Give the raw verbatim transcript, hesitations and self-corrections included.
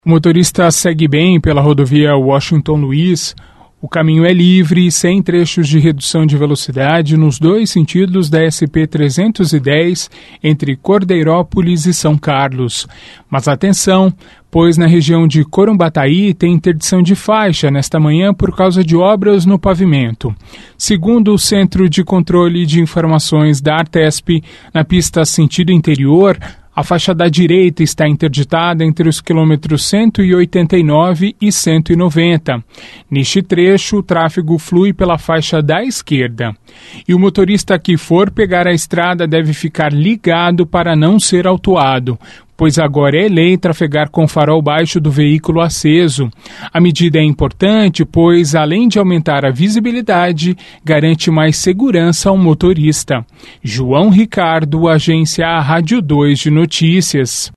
O motorista segue bem pela rodovia Washington Luiz. O caminho é livre, sem trechos de redução de velocidade nos dois sentidos da S P trezentos e dez entre Cordeirópolis e São Carlos. Mas atenção, pois na região de Corumbataí tem interdição de faixa nesta manhã por causa de obras no pavimento. Segundo o Centro de Controle de Informações da Artesp, na pista sentido interior, a faixa da direita está interditada entre os quilômetros cento e oitenta e nove e cento e noventa. Neste trecho, o tráfego flui pela faixa da esquerda. E o motorista que for pegar a estrada deve ficar ligado para não ser autuado, pois agora é lei trafegar com farol baixo do veículo aceso. A medida é importante, pois, além de aumentar a visibilidade, garante mais segurança ao motorista. João Ricardo, Agência Rádio dois de Notícias.